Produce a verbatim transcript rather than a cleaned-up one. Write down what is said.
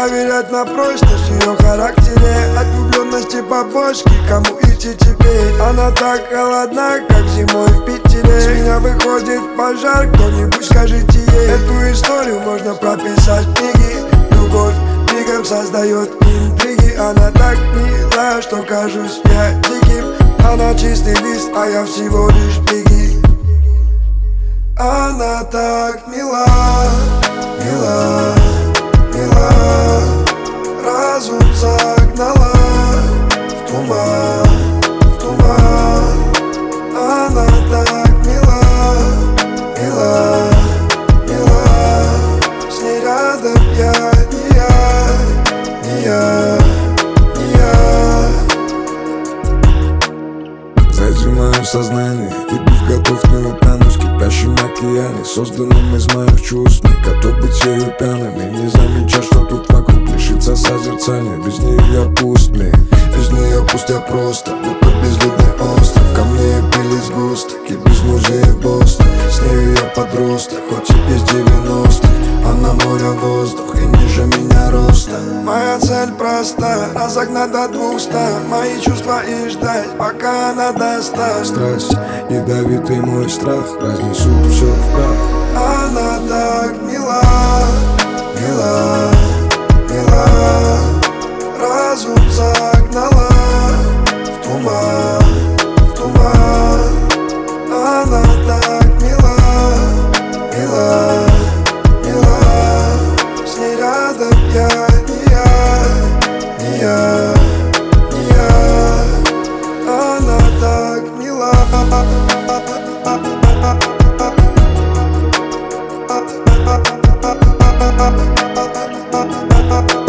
проверять на прочность в ее характере. От влюбленности по бочке, кому идти теперь? Она так холодна, как зимой в Питере. С меня выходит пожар, кто-нибудь скажите ей. Эту историю можно прописать в книге. Любовь мигом создает интриги. Она так мила, что кажусь я диким. Она чистый лист, а я всего лишь беги. Она так мила, мила, мила. Разум загнала в туман, в туман. Она так мила, мила, мила. С ней рядом я, не я, не я, не я. Зажимаю сознание, ведусь готов не утонуть в кипящем океане, созданном из моих чувств. Не готов быть ею пьяным и не замечать, что тут вокруг лишится созерцания. Без нее я пуст, мне, без нее пусть я просто, будто безлюдный остров. Ко мне пили сгустки, без мужей Бостон. С нею я подросток, хоть и из девяностых. Она море, воздух и ниже меня роста. Моя цель проста, разогнать до двухста мои чувства и ждать, пока она достаст. Страсть, ядовитый мой страх разнесут все в прах. Она так мила, мила, мила. Разум загнала в туман, в туман. Она так мила, мила, мила. С ней рядом я, не я, не я, не я. Она так мила. Up, up, up, up, up, up, up, up, up, up, up, up.